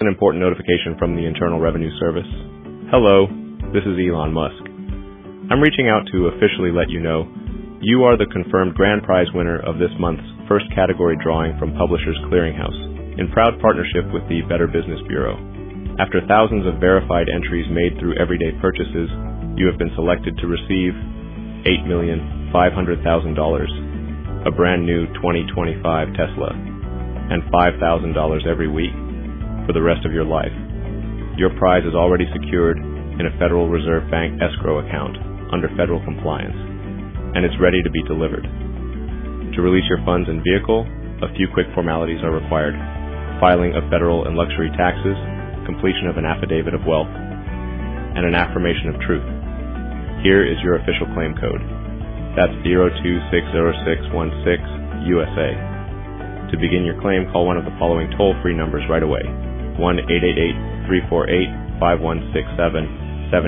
An important notification from the Internal Revenue Service. Hello, this is Elon Musk. I'm reaching out to officially let you know you are the confirmed grand prize winner of this month's first category drawing from Publishers Clearinghouse, in proud partnership with the Better Business Bureau. After thousands of verified entries made through everyday purchases, you have been selected to receive $8,500,000, a brand new 2025 Tesla, and $5,000 every week for the rest of your life. Your prize is already secured in a Federal Reserve Bank escrow account under federal compliance, and it's ready to be delivered. To release your funds and vehicle, a few quick formalities are required: filing of federal and luxury taxes, completion of an affidavit of wealth, and an affirmation of truth. Here is your official claim code. That's 02-60616 USA. To begin your claim, call one of the following toll-free numbers right away: 1-888-348-5167,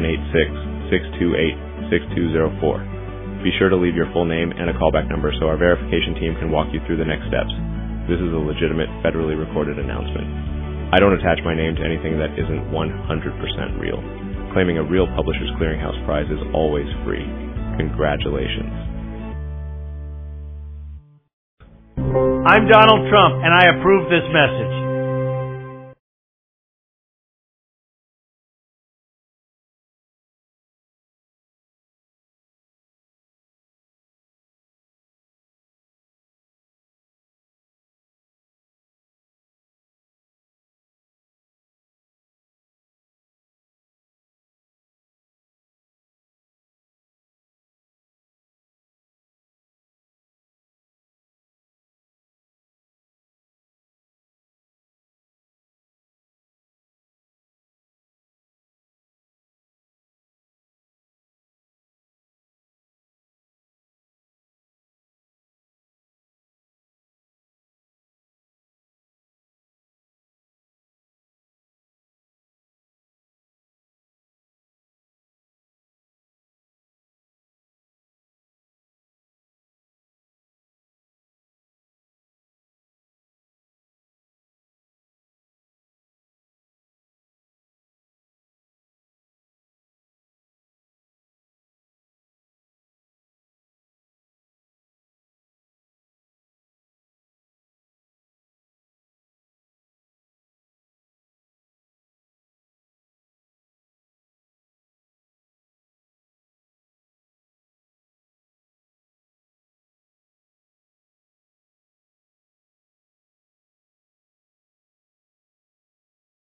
786-628-6204. Be sure to leave your full name and a callback number so our verification team can walk you through the next steps. This is a legitimate, federally recorded announcement. I don't attach my name to anything that isn't 100% real. Claiming a real Publishers Clearinghouse prize is always free. Congratulations. I'm Donald Trump, and I approve this message.